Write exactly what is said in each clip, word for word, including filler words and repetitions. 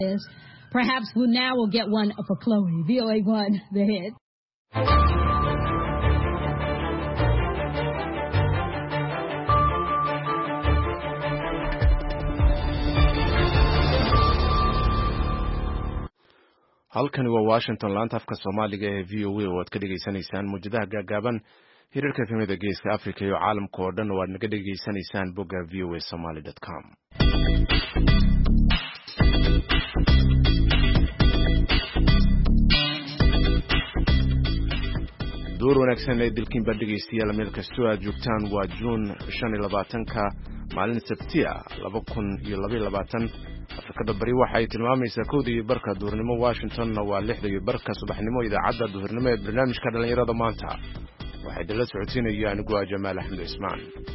is. Perhaps we'll now we'll get one for Chloe. V O A one, the hit. halkani waa Washington laanta afka Soomaaliga ee V O A oo aad ka dhageysanaysaan muujadaha gaagaaban hirarka efemada geeska Afrika iyo caalamka oo dhan oo aad naga dhageysanaysaan bogga v o a somali dot com. door wanaagsan ee dilkiin baa dhegeystayaal meel kastoo aad joogtaan waa June shan iyo labaatanka maalin Sabtiya laba kun iyo laba iyo labaatan Afrikada bari waxa ay tilmaamaysaa kowda iyo barka duurnimo Washingtonna waa lixda iyo barka subaxnimo idaacadda duurnimo ee barnaamijka dhalinyarada maanta waxay dala socodsiinayaan anigu waa Jamaal Axmed Ismaan.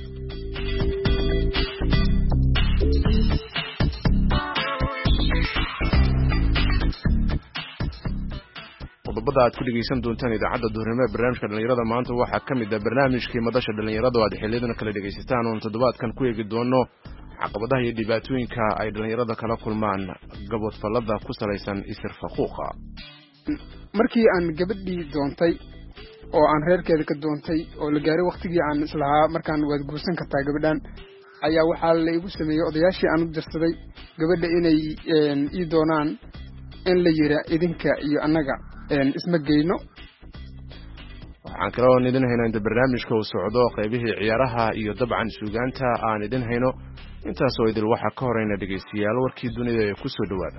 qodobada aad ku dhageysan doontaan idaacadda duurnimo ee barnaamijka dhalinyarada maanta waxaa ka mid ah barnaamijkii madasha dhalinyarada oo aad xiliyadan kala dhageysataan oo toddobaadkan ku eegi doono caqabadaha iyo dhibaatooyinka ay dhalinyarada kala kulmaan gabadfalada ku salaysan isir faquuqa. markii aan gabadhii doontay oo aan reerkeeda ka doontay oo la gaaray waqtigii aan islahaa markaan waad guursan kartaa gabadhan ayaa waxaa la igu sameeyey odayaashii aan u dirsaday gabadha inay ii doonaan in la yira idinka iyo annaga isma geyno. waxaan kale oo idin hayno inta barnaamijka uu socdo qaybihii ciyaaraha iyo dabcan suugaanta aan idin hayno intaas oo idil waxa ka horeyna dhageystayaal warkii dunida ee ku soo dhawaada.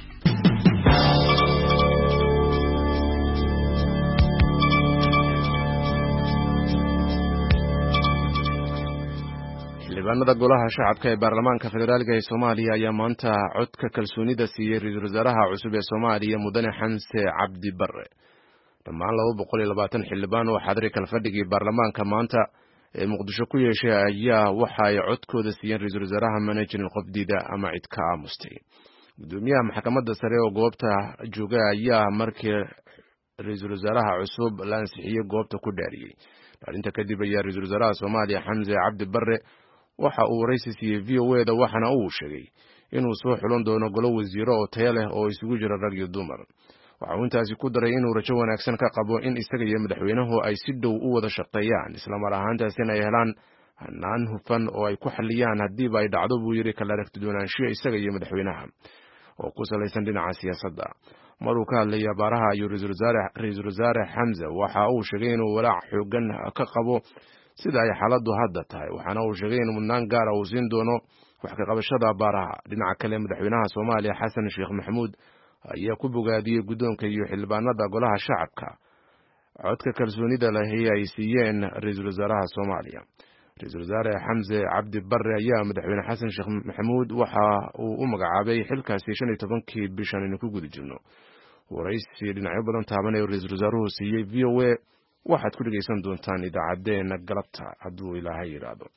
xildhibaanada golaha shacabka ee baarlamaanka federaalka ee Soomaaliya ayaa maanta codka kalsoonida siiyay ra'iisul wasaaraha cusub ee Soomaaliya mudane Xamse Cabdi Barre. dhammaan laba boqol iyo labaatan xildhibaan oo xadri kala fadhigii baarlamaanka maanta ee Muqdisho ku yeeshay ayaa waxa ay codkooda siiyeen ra'iisul wasaaraha manajin qofdiida ama cid ka aamustay. gudoomiyaha maxkamadda sare oo goobta jooga ayaa markii ra'iisul wasaaraha cusub la ansixiyay goobta ku dhaariyay. arrinta kadib ayaa ra'iisul wasaaraha Soomaaliya Xamse Cabdi Barre waxa uu waraysi siiyay V O A da waxana uu sheegay inuu soo xulon doono golo wasiiro oo tayo leh oo isugu jira rag iyo dumar. waxa uu intaasi ku daray inuu rajo wanaagsan ka qabo in isaga iyo madaxweynuhu ay si dhow u wada shaqeeyaan isla mar ahaantaasina ay helaan hanaan hufan oo ay ku xaliyaan haddiiba ay dhacdo buu yiri kala aragti doonaanshiyo isaga iyo madaxweynaha oo ku salaysan dhinaca siyaasadda. maruu ka hadlay abaaraha iyo ra'iisul wasaare Xamse waxa uu sheegay inuu walaac xoogan ka qabo sida ay xaaladdu hadda tahay waxaana uu sheegay in mudnaan gaar ah uu siin doono wax ka qabashada abaaraha. dhinaca kale madaxweynaha Soomaaliya Xasan Sheekh Maxamuud ayaa ku bogaadiyay guddoonka iyo xildhibaanada golaha shacabka codka kalsoonida leh ee ay siiyeen ra'iisul wasaaraha Soomaaliya. ra'iisul wasaare Xamse Cabdi Barre ayaa madaxweyne Xasan Sheekh Maxamuud waxa uu u magacaabay xilkaasi shan iyo tobankii bishan inuu ku guda jirno. waraysi dhinacyo badan taaban ee ra'iisul wasaaruhu siiyay V O A waxaad ku dhageysan doontaan idaacadeena galabta hadduu Ilaahay yiraahdo.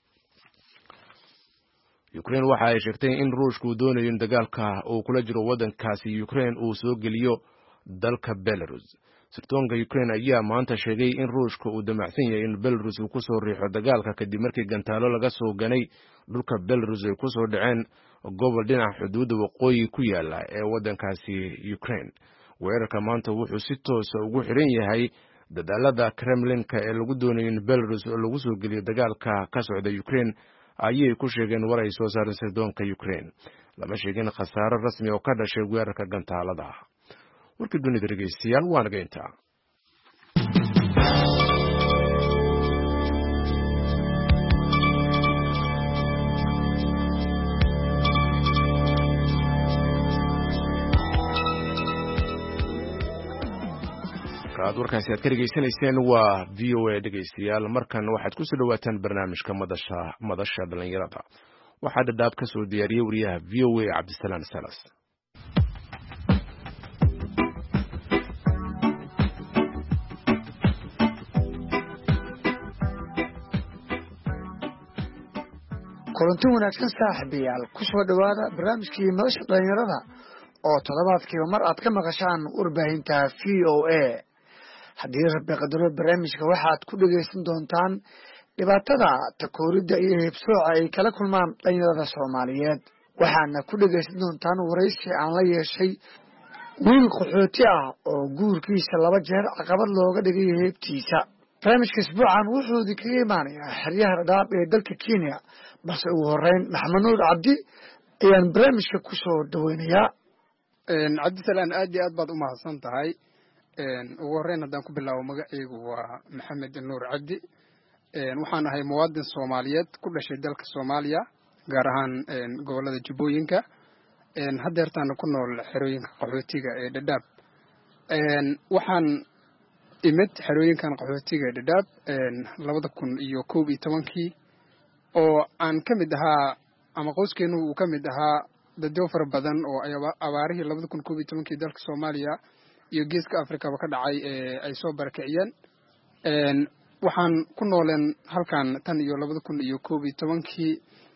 Ukraine waxa ay sheegtay in Ruushku doonayo in dagaalka uu kula jiro wadankaasi Ukraine uu soo geliyo dalka Belarus. sirdoonka Ukraine ayaa maanta sheegay in Ruushku uu damacsan yahay in Belarus uu ku soo riixo dagaalka kadib markii gantaalo laga soo ganay dhulka Belarus ay ku soo dhaceen gobol dhinaca xuduudda waqooyi ku yaala ee wadankaasi Ukraine. weerarka maanta wuxuu si toos ah ugu xiran yahay dadaalada Kremlinka ee lagu doonayo in Belarus lagu soo geliyo dagaalka ka socda Ukraine ayay ku sheegeen war ay soo saareen sirdoonka Ukraine. lama sheegin khasaare rasmi oo ka dhashay weerarka gantaalada. warkii dunida dhageystayaal waa naga intaa. aad warkaasi aad ka dhageysanayseen waa V O A dhageystayaal. markan waxaad ku soo dhawaataan barnaamijka madasha madasha dhalinyarada. waxaa dhadhaab ka soo diyaariyay wariyaha V O A Cabdisalaam Salas. kulanti wanaagsan saaxiibayaal ku soo dhawaada barnaamijkii madasha dhalinyarada oo toddobaadkiiba mar aad ka maqashaan warbaahinta V O A. haddii rabbi qadaro barnaamijka waxaad ku dhageysan doontaan dhibaatada takooridda iyo heebsooca ay kala kulmaan dhalinyarada Soomaaliyeed. waxaana ku dhegaysan doontaan waraysi aan la yeeshay wiil qaxooti ah oo guurkiisa laba jeer caqabad looga dhigay heebtiisa. barnaamijka isbuucan wuxuu idinkaga imaanayaa xeryaha dhadhaab ee dalka Kenya, balse ugu horeyn Maxamed Nuur Cabdi ayaan barnaamijka ku soo dhaweynayaa. cabdisalaan aad iyo aad baad u mahadsan tahay. ugu horeyn haddaan ku bilaabo magacaygu waa Maxamed Nuur Cabdi. waxaan ahay muwaadin Soomaaliyeed ku dhashay dalka Soomaaliya, gaar ahaan gobolada Jubbooyinka. haddeertaana ku nool xerooyinka qaxootiga ee Dhadhaab. waxaan imid xerooyinkan qaxootiga ee Dhadhaab labada kun iyo koob iyo tobankii oo aan ka mid ahaa ama qoyskeenu uu ka mid ahaa dadyo fara badan oo abaarihii labada kun koob iyo tobankii dalka Soomaaliya iyo geeska Afrikaba ka dhacay ee ay soo barakiciyeen. waxaan ku nooleen halkan tan iyo labada kun iyo koob iyo tobankii.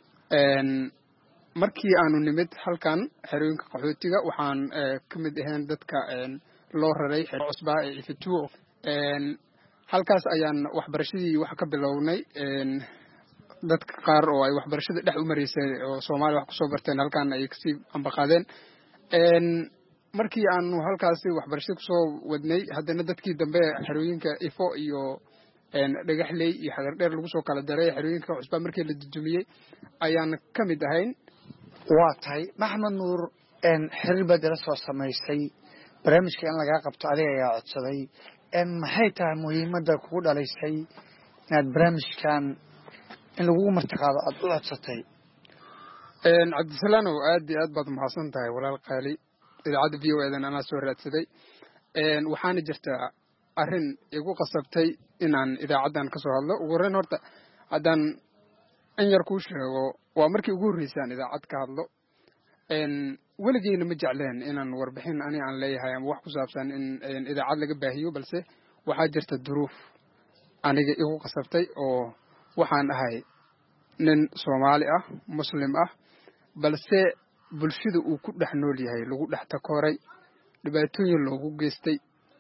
markii aanu nimid halkan xerooyinka qaxootiga waxaan ka mid ahayn dadka loo raray xero cusbaa ee Ifituo. halkaas ayaan waxbarashadii wax ka bilownay. dadka qaar oo ay waxbarashada dhex u mareysay oo Soomaali wax ku soo barteen halkan ay kasii ambaqaadeen. markii aanu halkaasi waxbarashada ku soo wadnay, haddana dadkii dambe xerooyinka Ifo iyo dhagaxley iyo xagar dheer lagu soo kala daray xerooyinka cusbaa markii la dudumiyey ayaan ka mid ahayn. waa tahay Maxamed Nuur, xiriir baad ila soo samaysay barnaamijka in lagaa qabto adiga ayaa codsaday. maxay tahay muhiimadda kugu dhalaysay inaad barnaamijkan in lagugu martiqaado aad u codsatay? cabdisalaanow aad iyo aad baad mahadsan tahay walaal qaali. idaacadda v o edan anaa soo raadsaday. waxaana jirtaa arrin igu qasabtay inaan idaacaddan ka soo hadlo. ugu horreyn horta haddaan in yar kuu sheego, waa markii ugu horreysay aan idaacad ka hadlo. weligeyna ma jecleen inaan warbixin ani aan leeyahay ama wax ku saabsan in idaacad laga baahiyo, balse waxaa jirta duruuf aniga igu qasabtay oo waxaan ahay nin Soomaali ah, Muslim ah, balse bulshada uu ku dhex nool yahay lagu dhex takooray, dhibaatooyin loogu geystay,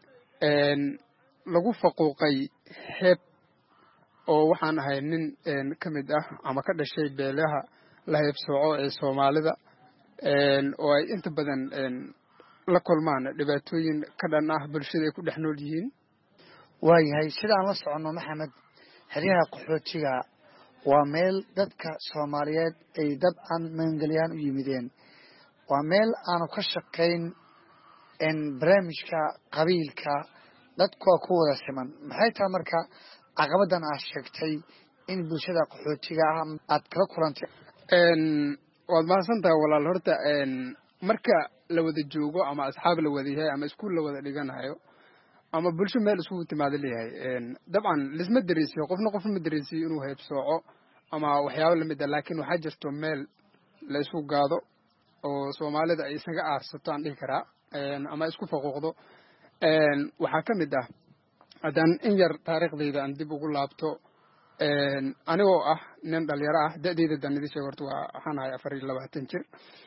lagu faquuqay xeeb. oo waxaan ahay nin ka mid ah ama ka dhashay beelaha la heebsooco ee Soomaalida, oo ay inta badan la kulmaan dhibaatooyin ka dhan ah bulshada ay ku dhex nool yihiin. waayahay sidaan la soconno Maxamed, xeryaha qaxootiga waa meel dadka Soomaaliyeed ay dabcan maangalyaan u yimideen. waa meel aanu ka shaqayn barnaamijka qabiilka, dadku waa ku wada siman. maxay tahay marka caqabadan aad sheegtay in bulshada qaxootiga ah aad kala kulantay? waad mahadsantahay walaal. horta marka la wada joogo ama asxaab la wada yahay ama iskuul la wada dhiganayo ama bulsho meel isugu timaado leeyahay, dabcan lisma dareensiyo, qofna qofna ma dareensiyo inuu heebsooco ama waxyaabo lamid ah. laakiin waxaa jirto meel la isku gaado oo Soomaalida ay isaga aarsato aan dhihi karaa, ama isku faquuqdo. waxaa ka mid ah haddaan in yar taariikhdayda aan dib ugu laabto. anigoo ah nin dhalinyaro ah, da'dayda danidi sheeg horta waa waxaan ahay afar iyo labaatan jir.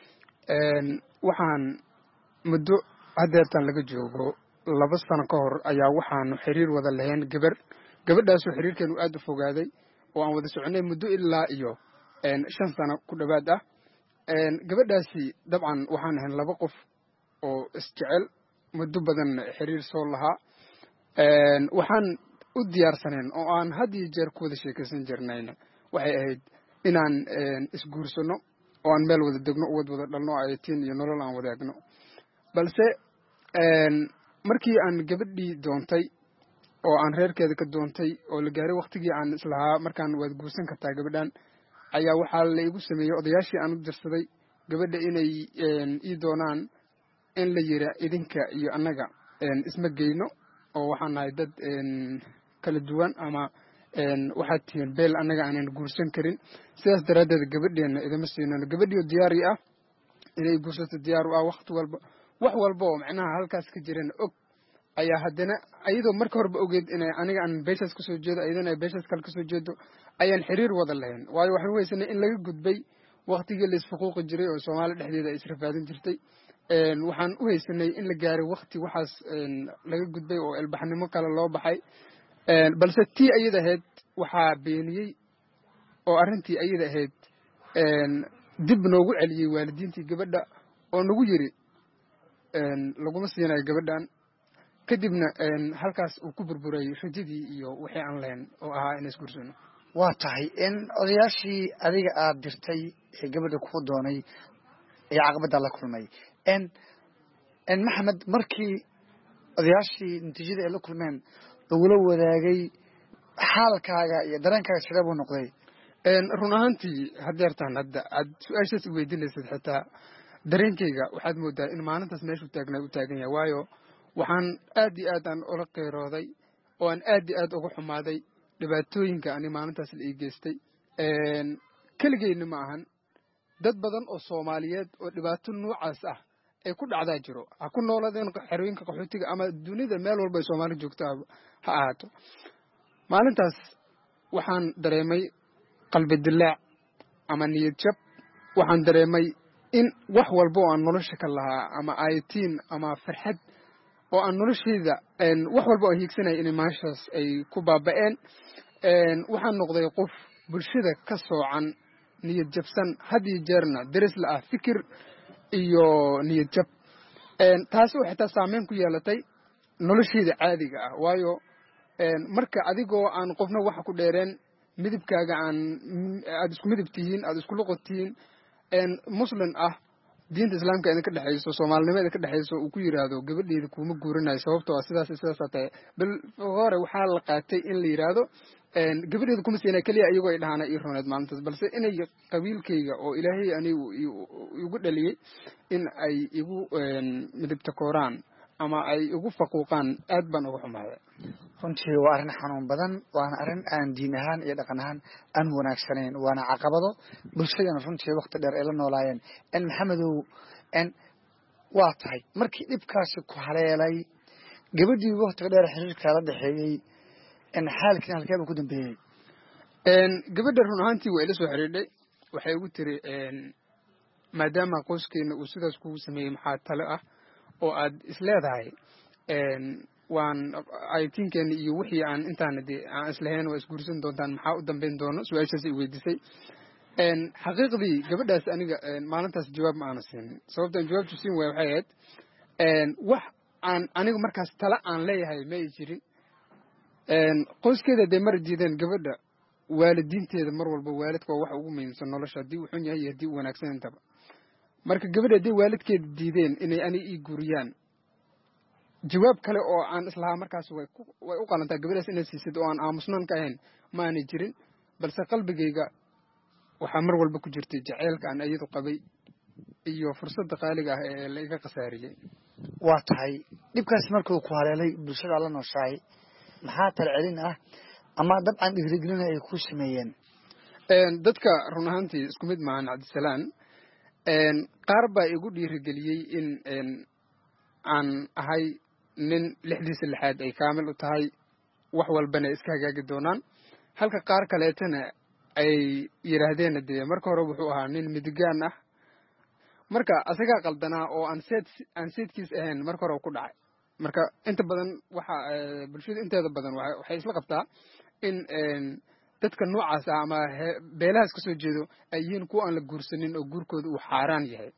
waxaan muddo haddeertan laga joogo laba sano ka hor ayaa waxaanu xiriir wada lahayn gabar. gabadhaasoo xiriirkeenu aad u fogaaday oo aan wada soconay muddo ilaa iyo shan sano ku dhowaad ah. gabadhaasi dabcan waxaan ahayn laba qof oo isjecel muddo badan xiriir soo lahaa. waxaan u diyaarsaneen oo aan had iyo jeer ku wada sheekaysan jirnayna waxay ahayd inaan isguursano oo aan meel wada degno, uwad wada dhalno, ayatiin iyo nolol aan wadaagno. balse markii aan gabadhii doontay oo aan reerkeeda ka doontay oo la gaaray waqtigii aan islahaa markaan waad guursan kartaa gabadhan, ayaa waxaa la igu sameeyey odayaashii aan u dirsaday gabadha inay ii doonaan in la yira idinka iyo annaga isma geyno oo waxaan nahay dad kala duwan ama waxaad tihiin beel annaga aanan guursan karin. sidaas daraaddeed gabadheena idama siinano. gabadhiyo diyaari ah inay guursato diyaar u ah waqti walba, wax walba oo macnaha halkaas ka jirana og, ayaa haddana ayadoo marka horeba ogeed inay aniga aan beeshaas ka soo jeedo, ayadana ay beeshaas kale ka soo jeedo, ayaan xiriir wada lahayn. waayo waxaan u haysanay in laga gudbay waqtigii la isfaquuqi jiray oo Soomaali dhexdeeda ay israfaadin jirtay. waxaan u haysanay in la gaaray waqti waxaas laga gudbay oo ilbaxnimo kale loo baxay. balse tii ayada ahayd waxaa beeniyey oo arrintii ayada ahayd dib noogu celiyey waalidiintii gabadha oo nagu yiri laguma siinayo gabadhan kadibna halkaas uu ku burburay rajadii iyo wixii aan lahayn oo ahaa in isguursano waa tahay in odayaashii adiga aad dirtay ee gabadha ku doonay ee caqabada la kulmay in in maxamed markii odayaashii natiijada ay la kulmeen lagula wadaagay xaalkaaga iyo dareenkaaga sidee buu noqday run ahaantii haddeertaan hadda aad su-aashaas i weydiinaysid xitaa dareenkayga waxaad moodaa in maalintaas meeshuu taagnaa u taagan yahay waayo waxaan aad iyo aad aan ula qeyrooday oo aan aad iyo aad uga xumaaday dhibaatooyinka ani maalintaas la ii geystay keligeyna ma ahan dad badan oo soomaaliyeed oo dhibaato noocaas ah ay ku dhacdaa jiro ha ku nooladeen xerooyinka qaxootiga ama dunida meel walba ay soomaali joogto ha ahaato maalintaas waxaan dareemay qalbi dilaac ama niyad jab waxaan dareemay in wax walba oo aan nolosha ka lahaa ama aayatiin ama farxad oo aan noloshayda wax walba oo hiigsanaya inay maashaas ay ku baaba'een waxaan noqday qof bulshada ka soocan niyad jabsan had iyo jeerna daris la ah fikir iyo niyad jab taasi oo xitaa saameyn ku yeelatay noloshayda caadiga ah waayo marka adigoo aan qofna waxa ku dheereen midabkaaga aan aad isku midab tihiin aad isku luqad tihiin muslim ah diinta islaamka idinka dhexayso soomaalinimo idinka dhexayso uu ku yiraahdo gabadheeda kuma guurinayo sababtoo ah sidaas sidaas tahay bal hore waxaa la qaatay in la yiraahdo gabadheeda kuma siina kaliya iyagoo ay dhahaana ii runeed maalintaas balse inay qabiilkayga oo ilaahay anigu igu dhaliyey in ay igu midabta kooraan ama ay igu faquuqaan aad baan uga xumaaday runtii waa arrin xanuun badan waana arrin aan diin ahaan iyo dhaqan ahaan aan wanaagsanayn waana caqabado bulshadana runtii waqti dheer ay la noolaayeen in maxamedow n waa tahay markii dhibkaasi ku haleelay gabadhii waqtiga dheer xiriirkaa la dhexeeyey in xaalkiina halkeeba ku dambeeyey gabadha run ahaantii waa ila soo xiriidhay waxay igu tiri maadaama qoyskeena uu sidaas kugu sameeyey maxaa tale ah oo aad isleedahay waan aytiinkeena iyo wixii aan intaana dee aan islahayn waa isguursan doontaan maxaa u dambayn doono su-aashaas i weydiisay xaqiiqdii gabadhaas aniga maalintaas jawaab ma aana siinin sababtaan jawaabtu siin waaya waxay ahayd wax aan aniga markaas tala aan leeyahay ma ay jirin qoyskeeda dee mar diideen gabadha waalidiinteeda mar walba waalidka waa wax ugu muhiimsan nolosha haddii uu xun yahay iyo haddii uu wanaagsan intaba marka gabadha hadday waalidkeeda diideen inay ani ii guuriyaan jawaab kale oo aan islahaa markaas way way u qalantaa gabadhaas inaad siisid oo aan aamusnaan ka ahayn ma aanay jirin balse qalbigayga waxaa mar walba ku jirtay jaceylka aan iyadu qabay iyo fursadda qaaliga ah ee la iga khasaariyey waa tahay dhibkaas markuu ku haleelay bulshada la nooshahay maxaa talcelin ah ama dabcan dhiirigelin ay ku sameeyeen dadka run ahaantii isku mid maahan cabdisalaan qaar baa igu dhiirigeliyey in aan ahay nin lixdiisa lixaad ay kaamil u tahay wax walbana iska hagaagi doonaan halka qaar kaleetana ay yidhaahdeen dee marka hore wuxuu ahaa nin midigaan ah marka asagaa qaldanaa oo aan seed aan seedkiis ahayn marka hore ku dhacay marka inta badan waxa bulshada inteeda badan waxay isla qabtaa in dadka noocaas ah ama beelahaas ka soo jeedo ay yihiin kuwa aan la guursanin oo guurkooda uu xaaraan yahay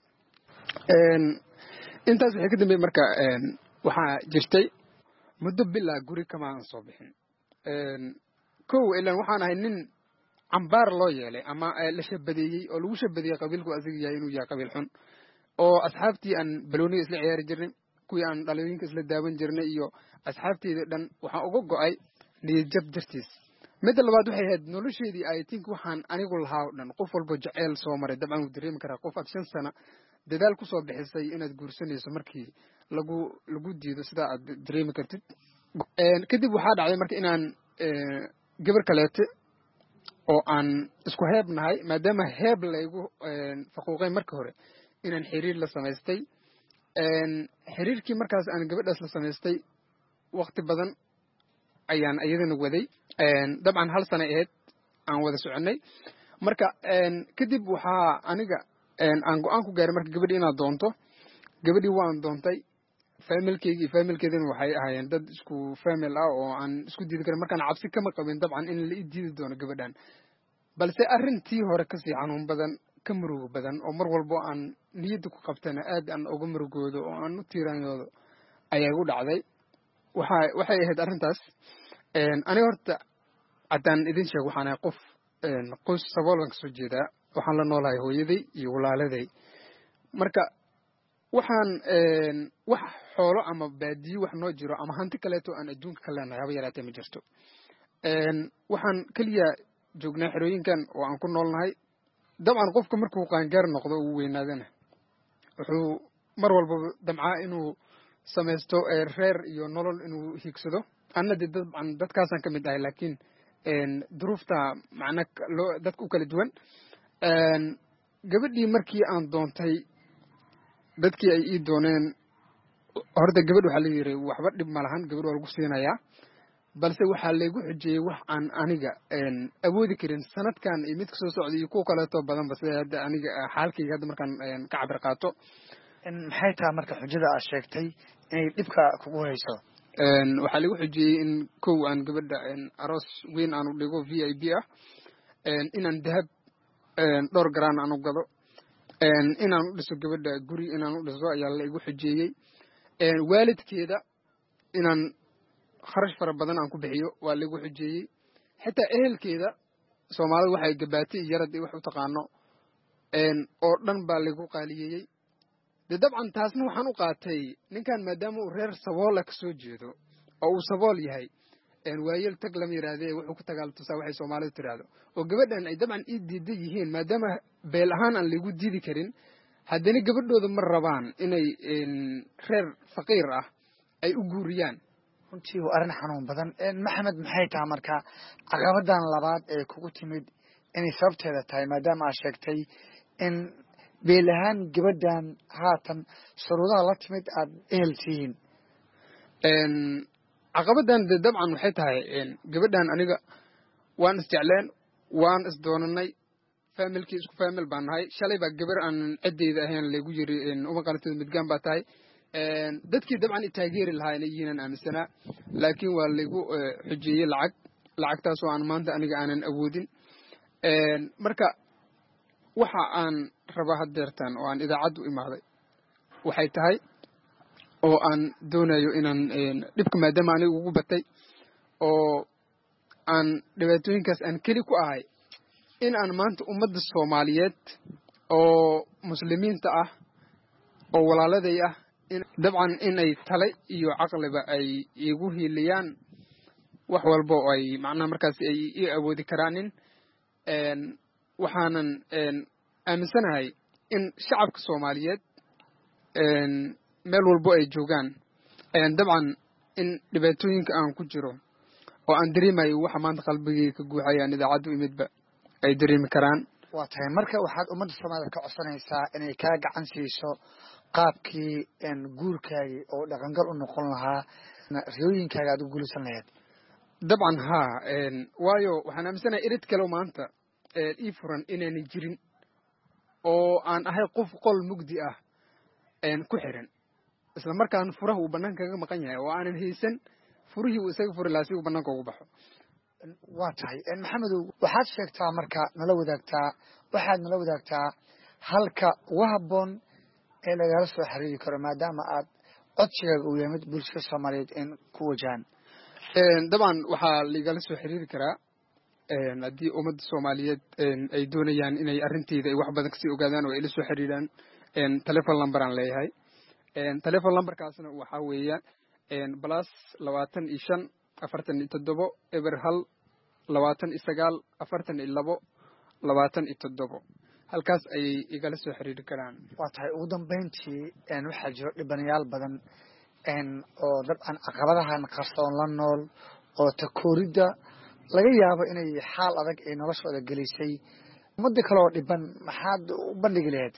intaas waxay ka dambeeyey marka waxaa jirtay muddo bilaa guri kama aan soo bixin kow ilaan waxaan ahay nin cambaar loo yeelay ama la shabadeeyey oo lagu shabadeeyey qabiilku asiga yahay inuu yahay qabiil xun oo asxaabtii aan balooniga isla ciyaari jirnay kuwii aan dhalooyinka isla daawan jirnay iyo asxaabteeda dhan waxaan uga go'ay niyadjab dartiis midda labaad waxay ahayd nolosheedii aytiinka waxaan anigu lahaa o dhan qof walba jaceyl soo maray dabcan wuu dareemi karaa qof aad shan sana dadaal ku soo bixisay inaad guursanayso markii lagu lagu diido sidaa aad dareemi kartid kadib waxaa dhacday marka inaan gabar kaleete oo aan isku heeb nahay maadaama heeb laygu faquuqay marka hore inaan xiriir la samaystay xiriirkii markaas aan gabadhaas la samaystay waqti badan ayaan iyadana waday dabcan hal sana ahayd aan wada soconay marka kadib waxaa aniga aan go-aan ku gaaray marka gabadhii inaad doonto gabadhii waan doontay familkeygi iyo familkeedana waxay ahaayeen dad isku famil ah oo aan isku diidi karin markaan cabsi kama qabin dabcan in la i diidi doono gabadhan balse arrintii hore kasii xanuun badan ka murugo badan oo mar walbo aan niyadda ku qabtana aad aan uga murugoodo oo aan u tiiraanyoodo ayaa igu dhacday waxa waxay ahayd arrintaas aniga horta haddaan idin sheego waxaan ahay qof qoys sabool baan kasoo jeedaa waxaan la noolahay hooyaday iyo walaaladay marka waxaan wax xoolo ama baadiyo wax noo jiro ama hanti kaleeto aan adduunka ka leenahay haba yaraatee ma jirto waxaan keliya joognaa xerooyinkan oo aan ku noolnahay dabcan qofka markuu qaangaar noqdo uu weynaadana wuxuu mar walbaba damcaa inuu samaysto reer iyo nolol inuu hiigsado anna dee dabcan dadkaasaan ka mid ahay laakiin duruufta macna loo dadka u kala duwan gabadhii markii aan doontay dadkii ay ii dooneen horta gabadh waxaa la yidhi waxba dhib ma lahan gabadh waa lagu siinayaa balse waxaa laygu xujeeyey wax aan aniga awoodi karin sanadkan iyo mid kasoo socda iyo kuwa kaleeto badanba sida hadda aniga xaalkayga hadda markaan ka cabir qaato maxay tahay marka xujada aad sheegtay inay dhibka kugu hayso waxaa laygu xujeeyey in kow aan gabadha aroos weyn aan u dhigo v i b ah inaan dahab dhowr garaan aan u gado inaan u dhiso gabadha guri inaan u dhiso ayaa laygu xujeeyey waalidkeeda inaan kharash fara badan aan ku bixiyo waa laygu xujeeyey xitaa ehelkeeda soomaalida waxay gabaatay iyo yarad wax u taqaano oo dhan baa laygu qaaliyeeyey dee dabcan taasna waxaan u qaatay ninkan maadaama uu reer saboola ka soo jeedo oo uu sabool yahay waayeel tag lama yidhaahdee wuxuu ku tagaal tusaa waxay soomaalidu tidhaahdo oo gabadhan ay dabcan ii diida yihiin maadaama beel ahaan aan laygu diidi karin haddana gabadhooda ma rabaan inay reer faqiir ah ay u guuriyaan runtii waa arrin xanuun badan maxamed maxay tahay marka caqabadan labaad ee kugu timid inay sababteeda tahay maadaama aad sheegtay in beel ahaan gabadhan haatan shuruudaha la timid aad ehel tihiin caqabadan dee dabcan waxay tahay gabadhan aniga waan isjecleen waan isdoonanay faamilkii isku faamil baan nahay shalay baa gabar aan ciddeyda ahayn laygu yiri uma qalatid midgaan baa tahay dadkii dabcan i taageeri lahaa inay yihiin aaminsanaa laakiin waa laygu xujeeyey lacag lacagtaasoo aan maanta aniga aanan awoodin marka waxa aan rabaa haddeertaan oo aan idaacaddu imaaday waxay tahay oo aan doonayo inaan dhibka maadaama aniga ugu batay oo aan dhibaatooyinkaas aan keli ku ahay in aan maanta ummadda soomaaliyeed oo muslimiinta ah oo walaaladay ah dabcan inay tale iyo caqliba ay igu hiiliyaan wax walba oo ay macnaha markaas ay ii awoodi karaanin waxaanan aaminsanahay in shacabka soomaaliyeed meel walbo ay joogaan dabcan in dhibaatooyinka aan ku jiro oo aan dareemayo waxa maanta qalbigayga ka guuxayaan idaacaddu imidba ay dareemi karaan waa tahay marka waxaad ummadda soomaalida ka codsanaysaa inay kaa gacan siiso qaabkii guurkaagii oo dhaqangal u noqon lahaa riyooyinkaaga aad u guulaysan lahayd dabcan haa waayo waxaan aaminsanahay erid kaleoo maanta ii furan inaanay jirin oo aan ahay qof qol mugdi ah ku xiran isla markaan furaha uu bannaanka kaga maqan yahay oo aanan haysan furihii uu isaga furi lahaa si uu bannaanka ugu baxo waa tahay maxamedow waxaad sheegtaa marka nala wadaagtaa waxaad nala wadaagtaa halka ugu habboon ee lagala soo xiriiri karo maadaama aad codsigaaga uu yahay mid bulshada soomaaliyeed in ku wajahan dabcan waxaa laigala soo xiriiri karaa haddii ummadda soomaaliyeed ay doonayaan inay arrinteyda ay wax badan kasii ogaadaan oo ay la soo xiriiraan telefon number aan leeyahay telefon numberkaasna waxaa weeya plus labaatan iyo shan afartan iyo toddobo eber hal labaatan iyo sagaal afartan iyo labo labaatan iyo toddobo halkaas ayay igala soo xiriiri karaan waa tahay ugu dambeyntii waxaa jiro dhibanayaal badan oo dabcan caqabadahan qarsoon la nool oo takooridda laga yaabo inay xaal adag ay noloshooda gelisay ummadda kale oo dhiban maxaad u bandhigi lahayd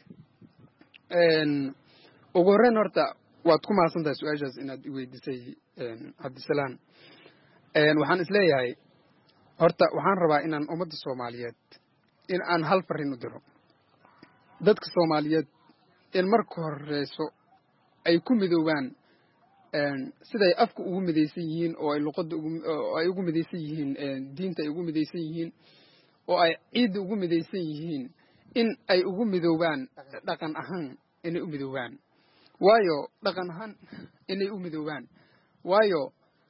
ugu horreyn horta waad ku mahadsan tahay su-aashaas inaad i weydiisay cabdisalaan waxaan is leeyahay horta waxaan rabaa inaan ummadda soomaaliyeed in aan hal farriin u diro dadka soomaaliyeed in marka horeyso ay ku midoobaan siday afka ugu midaysan yihiin oo ay luqadda oo ay ugu midaysan yihiin diinta ay ugu midaysan yihiin oo ay ciidda ugu midaysan yihiin in ay ugu midoobaan dhaqan ahaan inay u midoobaan waayo dhaqan ahaan inay u midoobaan waayo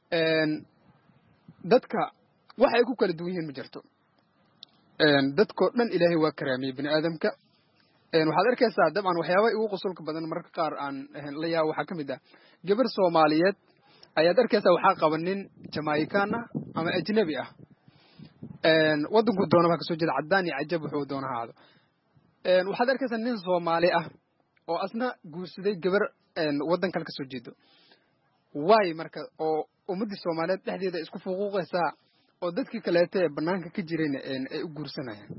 dadka waxa ay ku kala duwan yihiin ma jirto dadkoo dhan ilaahay waa karaamiyey bini aadamka waxaad arkaysaa dabcan waxyaabaha ugu qosolka badan mararka qaar aan la yaabo waxaa ka mid ah gabar soomaaliyeed ayaad arkaysaa waxaa qaba nin jamaican ah ama ajnabi ah waddanku doonaba ka soo jeeda caddaan iyo cajab wuxuu doona haado waxaad arkaysaa nin soomaali ah oo asna guursaday gabar waddan kale ka soo jeedo waay marka oo ummaddii soomaaliyeed dhexdeeda isku fuquuqaysaa oo dadkii kaleeto ee bannaanka ka jirayna ay u guursanayaan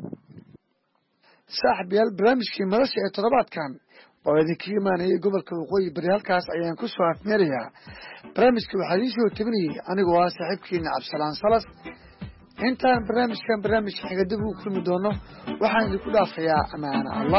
saaxib yaal barnaamijkii madasha ee toddobaadkan oo idinka imaanayay gobolka waqooyi bari halkaas ayaan ku soo afmeerayaa barnaamijka waxaa idiin soo tabinayay anigoo ah saaxiibkiina cabdisalaan salas intaan barnaamijkan barnaamijka xiga dib ugu kulmi doono waxaan idinku dhaafayaa amaana allah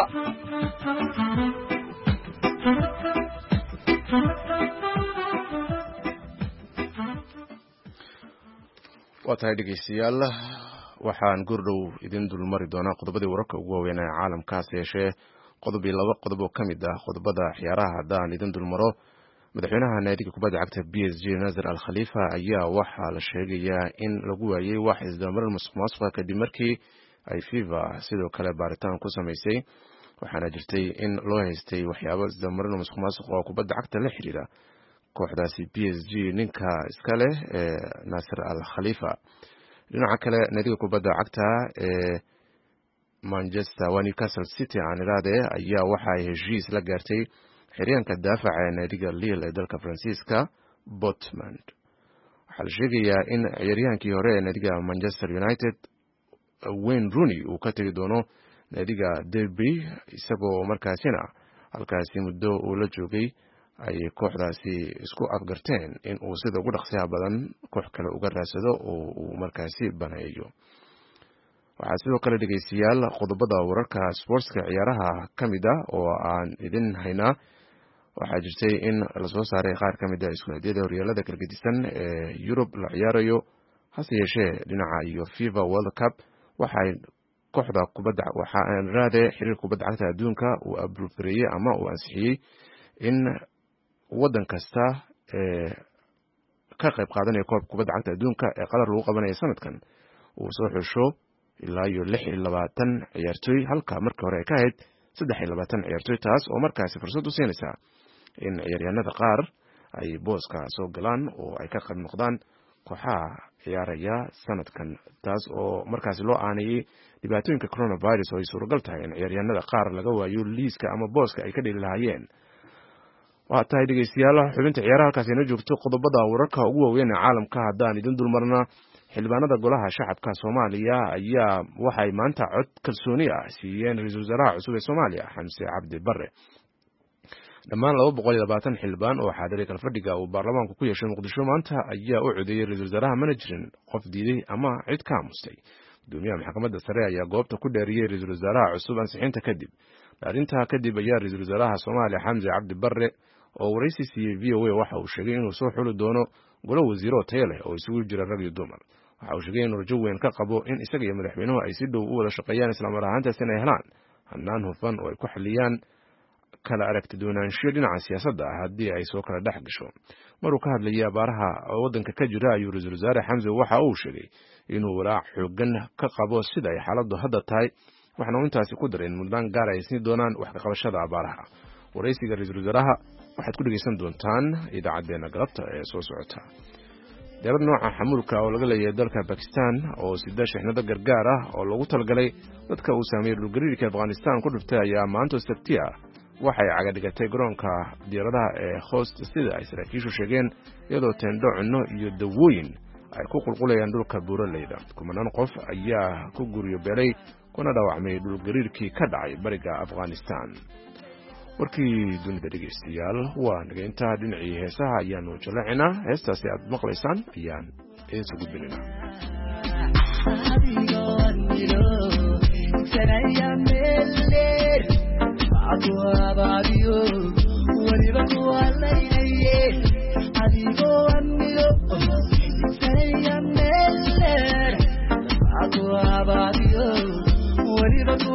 waa tahay dhegeystayaal waxaan goordhow idin dulmari doonaa qodobadii wararka ugu waaweyn ee caalamkaas yeeshee qodob iyo laba qodob oo ka mid ah qodobada ciyaaraha haddaan idin dulmaro madaxweynaha naadiga kubadda cagta b s g Nasser Al Khalifa ayaa waxaa la sheegayaa in lagu waayey wax isdabamarin musuqmaasuqa kadib markii ay FIFA sidoo kale baaritaan ku samaysay waxaana jirtay in loo haystay waxyaabo isdabamarin musuqmaasuqa oo kubadda cagta la xiriira kooxdaasi b s g ninka iska leh ee Nasser Al Khalifa dhinaca kale naadiga kubadda cagta ee Manchester waa Newcastle City aan iraade ayaa waxa ay heshiis la gaartay xiriyanka daafaca ee naadiga Lille ee dalka Faransiiska Botman waxaa la sheegayaa in ciyaaryahankii hore ee naadiga Manchester United Wayne Rooney uu ka tagi doono naadiga Derby isagoo markaasina halkaasi muddo uu la joogay ay kooxdaasi isku afgarteen in uu sida ugu dhaqsiyaha badan koox kale uga raadsado oo uu markaasi baneeyo waxaa sidoo kale dhegeystayaal qodobada wararka sportska ciyaaraha ka mid ah oo aan idin haynaa waxaa jirtay in lasoo saaray qaar ka mid ah iskuuladiyada horyaalada kala gedisan ee Yurub la ciyaarayo hase yeeshee dhinaca iyo FIFA World Cup waxay kooxda kubadda waxa aan raade xiriir kubadda cagta adduunka uu abruufreeyay ama uu ansixiyay in waddan kasta ee ka qayb qaadanaya koobka kubadda cagta adduunka ee qatar lagu qabanayo sanadkan uu soo xusho ilaa iyo lix iyo labaatan ciyaartoy halka markii hore ay ka ahayd saddex iyo labaatan ciyaartoy taas oo markaasi fursad u siinaysa in ciyaaryahanada qaar ay booska soo galaan oo ay ka qayb noqdaan kooxaha ciyaaraya sanadkan taas oo markaasi loo aanayay dhibaatooyinka coronavirus oo ay suuragal tahay in ciyaaryahanada qaar laga waayo liiska ama booska ay ka dheli lahaayeen waa tahay dhegeystayaal xubinta ciyaaraha halkaas inoo joogto qodobada wararka ugu waaweyn ee caalamka haddaan idin dulmarna xildhibaanada golaha shacabka Soomaaliya ayaa waxay maanta cod kalsooni ah siiyeen ra'iisul wasaaraha cusub ee Soomaaliya Xamse Cabdi Barre dhammaan laba boqol iyo labaatan xildhibaan oo xaadiray kala fadhiga uu baarlamaanku ku yeeshay Muqdisho maanta ayaa u codeeyay ra'iisul wasaaraha mana jirin qof diiday ama cid ka aamustay gudoomiyaha maxkamadda sare ayaa goobta ku dheeriyay ra'iisul wasaaraha cusub ansixinta kadib arrintaa kadib ayaa ra'iisul wasaaraha Soomaaliya Xamse Cabdi Barre oo waraysi siiyay V O A waxa uu sheegay inuu soo xuli doono golo wasiiro tayo leh oo isugu jira rag iyo dumar waxa uu sheegay inuu rajo weyn ka qabo in isaga iyo madaxweynuhu ay si dhow u wada shaqeeyaan isla mar ahaantaas inay helaan hannaan hufan oo ay ku xaliyaan kala aragti doonaansho dhinaca siyaasadda ah haddii ay soo kala dhex gasho maruu ka hadlayay abaaraha waddanka ka jira ayuu ra'iisul wasaare Xamse waxa uu sheegay inuu walaac xoogan ka qabo sida ay xaaladdu hadda tahay waxaana intaasi ku daray in mudnaan gaar ay siin doonaan wax ka qabashada abaaraha waraysiga ra'iisul wasaaraha waxaad ku dhegeysan doontaan idaacadeena galabta ee soo socota dawlad nooca xamuulka oo laga leeyahay dalka Pakistan oo sida shixnada gargaar ah oo lagu talgalay dadka uu saameeyay dhulgariirka Afghanistan ku dhuftay ayaa maanta Sabti ah waxay caga dhigatay garoonka diyaaradaha ee Khost sida ay saraakiishu sheegeen iyadoo teendho cunno iyo dawooyin ay ku qulqulayaan dhulka buuraleyda kumanaan qof ayaa ku guriyo beelay kuna dhaawacmay dhulgariirkii ka dhacay bariga Afghanistan warkii dunida dhegeystayaal waa naga intaa dhinacii heesaha ayaanu jalacinaa heestaasi aad maqlaysaan ayaan idin soo gudbinaynaa Whatever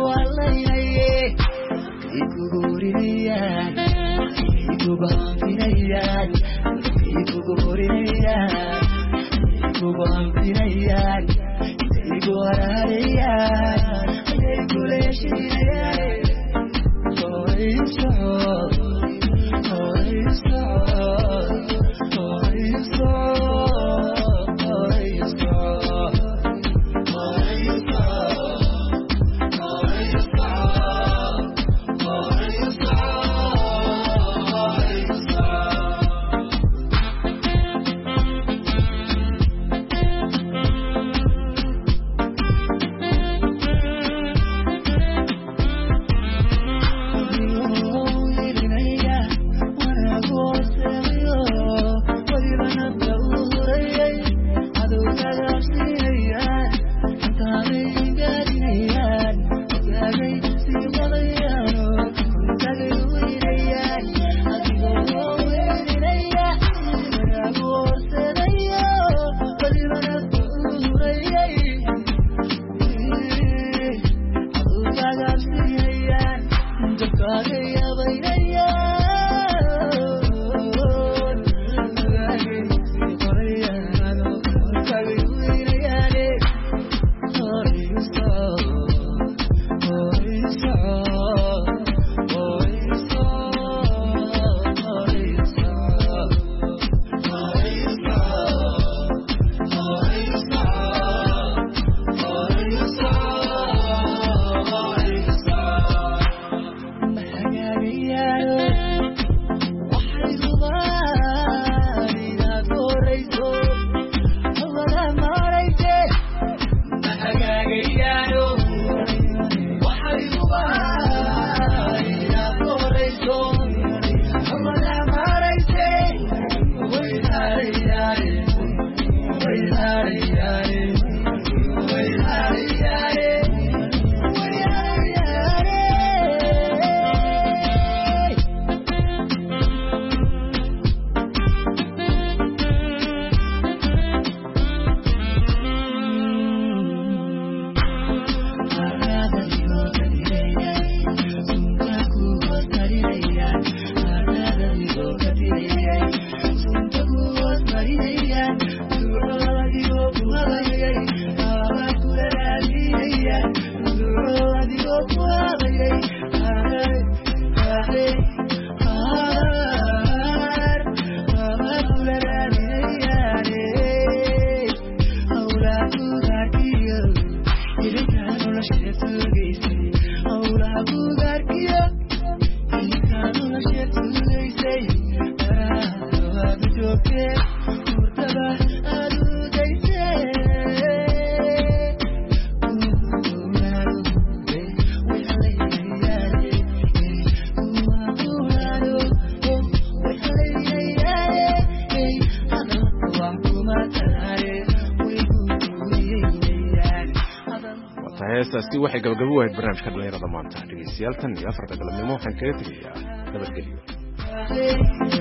heestaasi waxay gabagabo wahayd barnaamijka dhalinyarada maanta dhegeystayaal tan iyo afarta galabnimo waxaan kaga tegayaa nabadgelyo